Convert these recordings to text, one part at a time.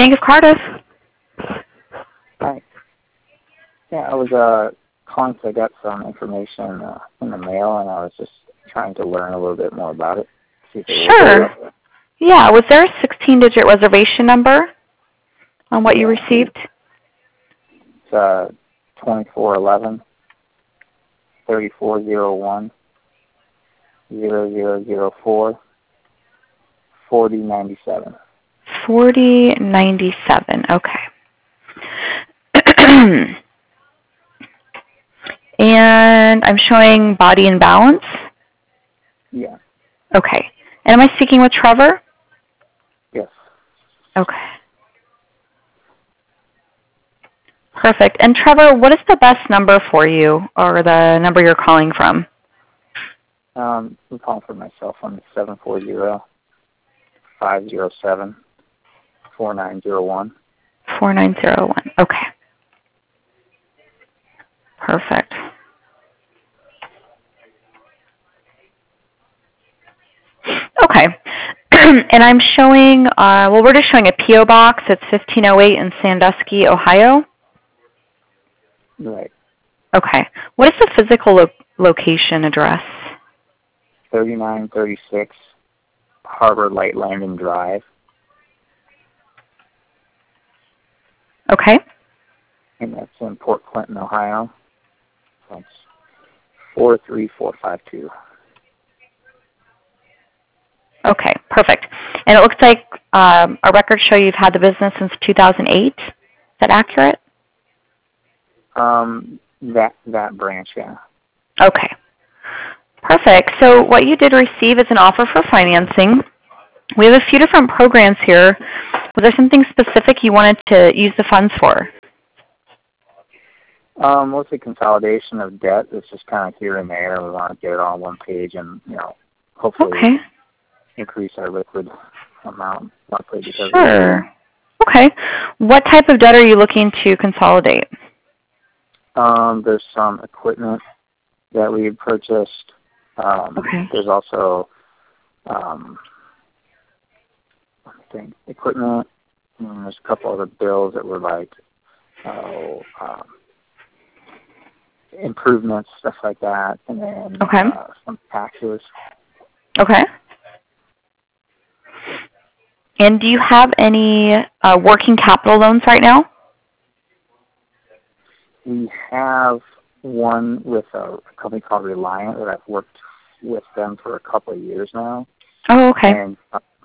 Bank of Cardiff. Hi. Yeah, I was calling because I got some information in the mail, and I was just trying to learn a little bit more about it. See if it Sure. Yeah, was there a 16-digit reservation number on what you received? It's 2411 3401 0004 4097. 4097, okay. And I'm showing body and balance. Yeah. Okay. And am I speaking with Trevor? Yes. Okay. Perfect. And Trevor, what is the best number for you, or the number you're calling from? I'm calling for my cell phone. It's 740-507-4901. 4901. Okay. Perfect. Okay. And I'm showing, well, we're just showing a P.O. box. It's 1508 in Sandusky, Ohio. Right. Okay. What is the physical location address? 3936 Harbor Light Landing Drive. Okay. And that's in Port Clinton, Ohio. That's 43452. Okay, perfect. And it looks like our records show you've had the business since 2008. Is that accurate? That branch, yeah. Okay. Perfect. So what you did receive is an offer for financing. We have a few different programs here. Was there something specific you wanted to use the funds for? Mostly consolidation of debt. It's just kind of here and there. We want to get it all on one page and, hopefully increase our liquid amount monthly because Sure. Okay. What type of debt are you looking to consolidate? There's some equipment that we had purchased. There's also equipment. And there's a couple other bills that were like improvements, stuff like that, and then some taxes. Okay. And do you have any working capital loans right now? We have one with a company called Reliant that I've worked with them for a couple of years now. Oh, okay. And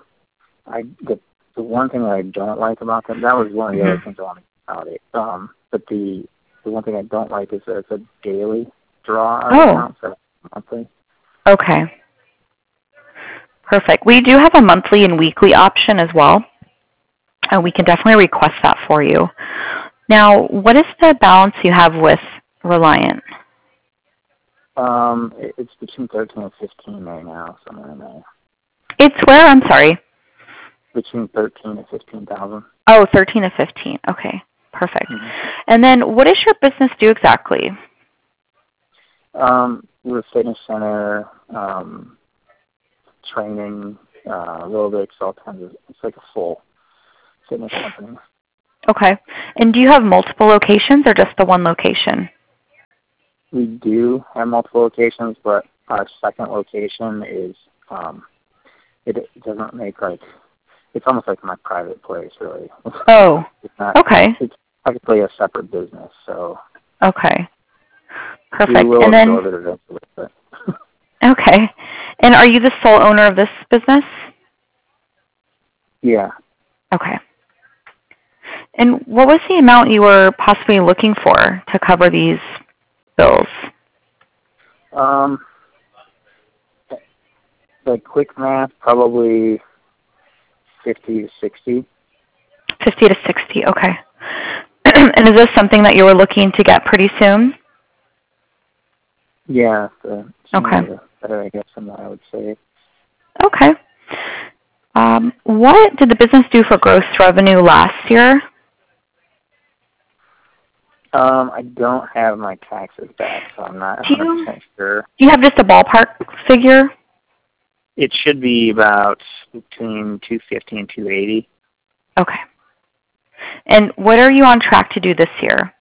the one thing that I don't like about them, that was one of the other things I want to consolidate. But the one thing I don't like is that it's a daily draw account, so monthly. Okay. Perfect. We do have a monthly and weekly option as well. We can definitely request that for you. Now, what is the balance you have with Reliant? It's between 13 and 15 right now, somewhere in there. It's where? I'm sorry. Between 13 and 15,000. Oh, 13 to 15. Okay. Perfect. And then what does your business do exactly? We're a fitness center, training, aerobics, all kinds of, it's like a full fitness company. Okay. And do you have multiple locations or just the one location? We do have multiple locations, but our second location is, it doesn't make it's almost like my private place, really. Oh, it's not, okay. It's technically a separate business, so. Okay. Perfect. We will and then, absorb it eventually. But okay. And are you the sole owner of this business? Yeah. Okay. And what was the amount you were possibly looking for to cover these bills? Like quick math, probably 50 to 60. 50 to 60, okay. And is this something that you were looking to get pretty soon? Yeah, the better, I guess, than what I would say. Okay. What did the business do for gross revenue last year? I don't have my taxes back, so I'm not 100% sure. Do you have just a ballpark figure? It should be about between 250 and 280. Okay. And what are you on track to do this year?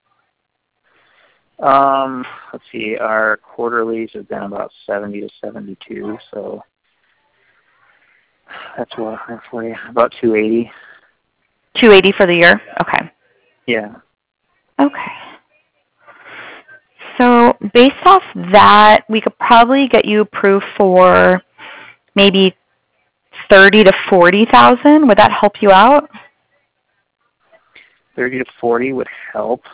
Let's see. Our quarterlies have been about 70 to 72, so that's what for you. About 280. 280 for the year? Okay. Yeah. Okay. So based off that, we could probably get you approved for maybe 30 to 40,000. Would that help you out? 30 to 40 would help.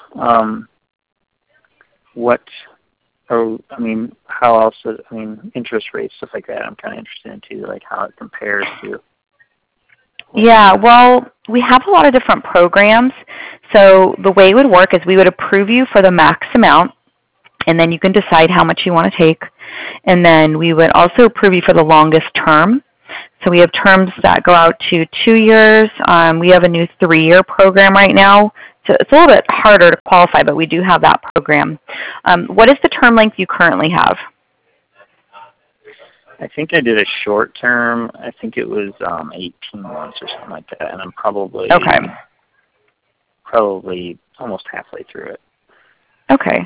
How else? Interest rates, stuff like that. I'm kind of interested in too, like how it compares to. Yeah, well, we have a lot of different programs. So the way it would work is we would approve you for the max amount, and then you can decide how much you want to take. And then we would also approve you for the longest term. So we have terms that go out to 2 years. We have a new 3-year program right now. So it's a little bit harder to qualify, but we do have that program. What is the term length you currently have? I think I did a short term. I think it was 18 months or something like that, and I'm probably almost halfway through it. Okay.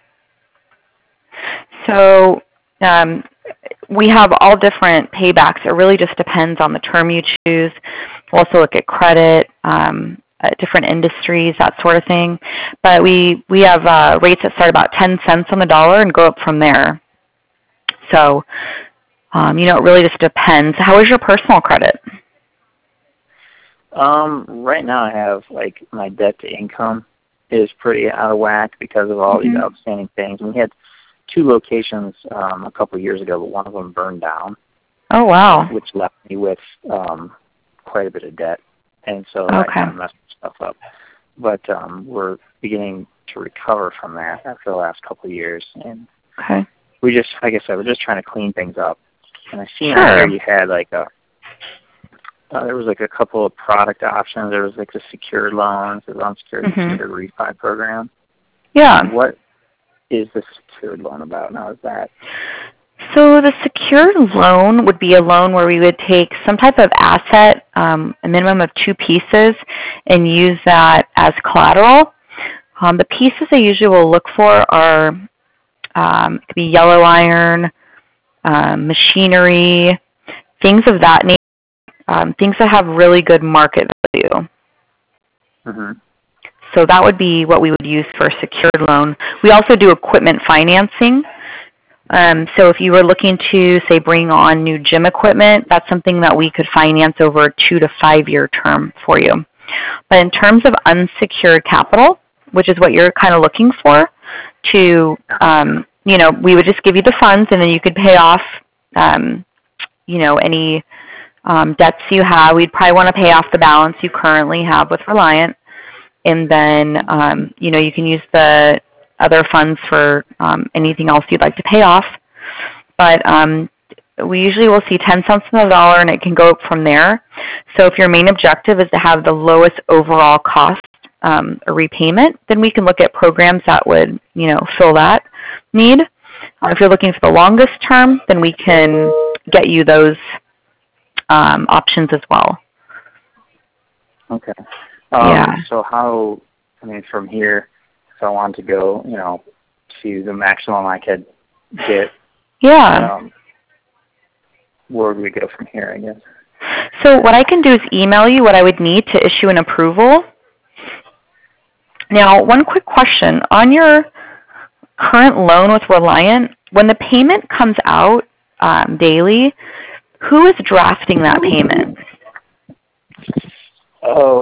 So we have all different paybacks. It really just depends on the term you choose. We'll also look at credit, different industries, that sort of thing. But we have rates that start about 10 cents on the dollar and go up from there. So, it really just depends. How is your personal credit? Right now I have, my debt to income is pretty out of whack because of all these outstanding things. We had 2 locations a couple of years ago, but one of them burned down. Oh, wow. Which left me with quite a bit of debt. And so that kind of messed stuff up. But we're beginning to recover from that after the last couple of years. And we just, like I said, we're just trying to clean things up. And I seen out there you had there was a couple of product options. There was the secured loans, the unsecured secured refi program. Yeah. What is the secured loan about now? Is that? So the secured loan would be a loan where we would take some type of asset, a minimum of 2 pieces, and use that as collateral. The pieces they usually will look for are it could be yellow iron, machinery, things of that nature, things that have really good market value. So that would be what we would use for a secured loan. We also do equipment financing. So if you were looking to, say, bring on new gym equipment, that's something that we could finance over a 2 to 5 year term for you. But in terms of unsecured capital, which is what you're kind of looking for, we would just give you the funds, and then you could pay off, any debts you have. We'd probably want to pay off the balance you currently have with Reliant, and then you can use the other funds for anything else you'd like to pay off. But we usually will see 10 cents on the dollar, and it can go up from there. So if your main objective is to have the lowest overall cost or repayment, then we can look at programs that would, fill that need. If you're looking for the longest term, then we can get you those options as well. Okay. Yeah. So how, from here, if I wanted to go, to the maximum I could get, where do we go from here, I guess? So what I can do is email you what I would need to issue an approval. Now, one quick question. On your current loan with Reliant, when the payment comes out daily, who is drafting that payment? Oh,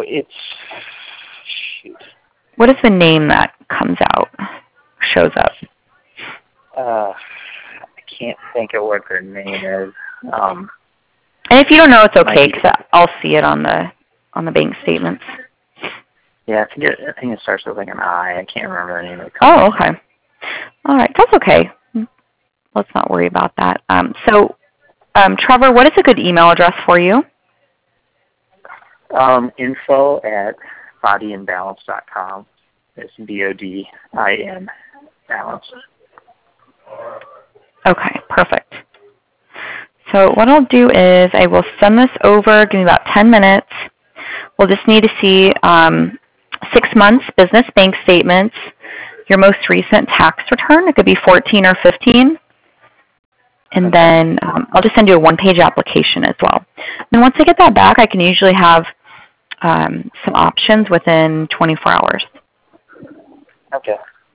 What is the name that comes out, shows up? I can't think of what their name is. And if you don't know, it's okay, because I'll see it on the bank statements. Yeah, I think it starts with an I. I can't remember the name of the company. Oh, okay. All right, that's okay. Let's not worry about that. Trevor, what is a good email address for you? Info at bodyandbalance.com. It's BODIN balance. Okay, perfect. So what I'll do is I will send this over, give me about 10 minutes. We'll just need to see 6 months business bank statements, your most recent tax return. It could be 14 or 15. And then I'll just send you a one-page application as well. And once I get that back, I can usually have some options within 24 hours. Okay.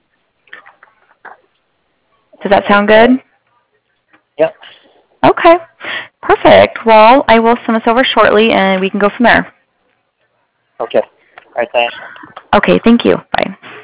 Does that sound good? Yep. Okay. Perfect. Well, I will send this over shortly, and we can go from there. Okay. All right, thanks. Okay, thank you. Bye.